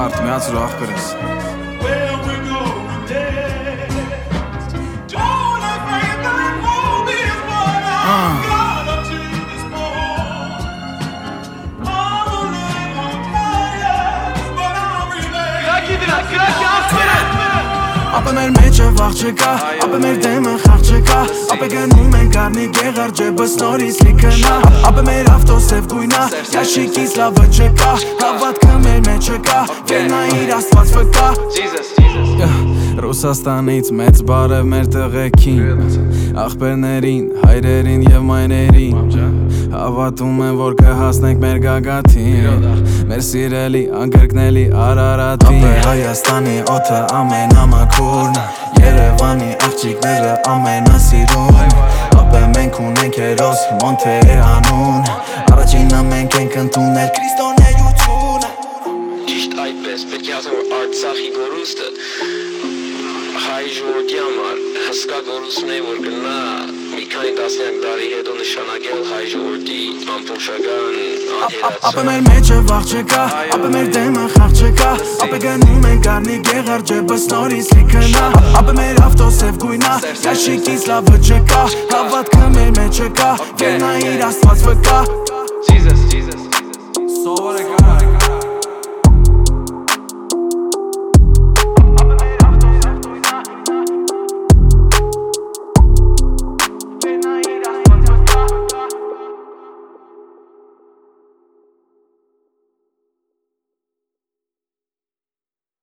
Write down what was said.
Արդ միացրու աղբերս Ապը մեր մեջը վաղ չկա, ապը մեր դեմը խաղ չկա Ապը գնում են կարնի գեղար ջեբս նորից լիքնա Ապը մեր ավտոսև գույնա, յաշիկից լավը չկա Հավատքը մեր մեջ չկա, վենայիր աստված վկա Ռուսաստանից մեծ բարև մեր տղեկին Աղբերներին, հայրերին և մայրերին Հավատում են, որ կհասնենք մեր գագաթին Մեր սիրելի, անկրկնելի Արարատին Ապե Հայաստանի օդը ամենամաքուրն Երևանի աղջիկները ամենասիրուն Ապե մենք ունենք հերոս, Մոնթեի անուն Առաջինը մենք ենք ընդունել քրիստոնեությունը Ճիշտ այդպես, պետք է ասեմ, որ Արցախի գորուստը հայ ժողովրդի համար հսկա գորուստն է, որ գնա մի քանի տասնյակ տարի հետո նշանակել հայ ժողովրդի ամբողջական անհերացում Ապը մեր մեջը վաղ չկա, ապը մեր դեմը խաղ չկա Ապը գնում են կարնի գեղար ջեբս նորից լիքնա Ապը մեր ավտոսև գույնա, յաշիկից լավը չկա Հավատքը մեր մեջ չկա, վենայիր աստված վկա Jesus Սովորեք